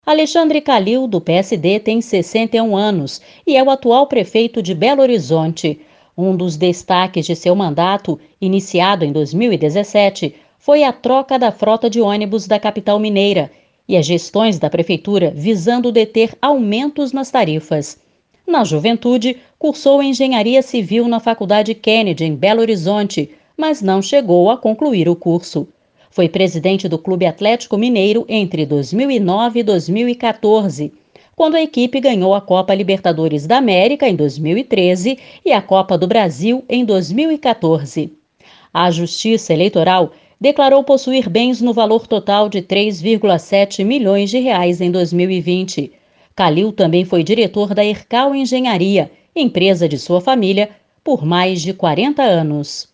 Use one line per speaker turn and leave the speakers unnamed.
Alexandre Calil, do PSD, tem 61 anos e é o atual prefeito de Belo Horizonte. Um dos destaques de seu mandato, iniciado em 2017, foi a troca da frota de ônibus da capital mineira e as gestões da prefeitura visando deter aumentos nas tarifas. Na juventude, cursou engenharia civil na Faculdade Kennedy, em Belo Horizonte, mas não chegou a concluir o curso. Foi presidente do Clube Atlético Mineiro entre 2009 e 2014, quando a equipe ganhou a Copa Libertadores da América em 2013 e a Copa do Brasil em 2014. A Justiça Eleitoral declarou possuir bens no valor total de 3,7 milhões de reais em 2020. Calil também foi diretor da Ercal Engenharia, empresa de sua família, por mais de 40 anos.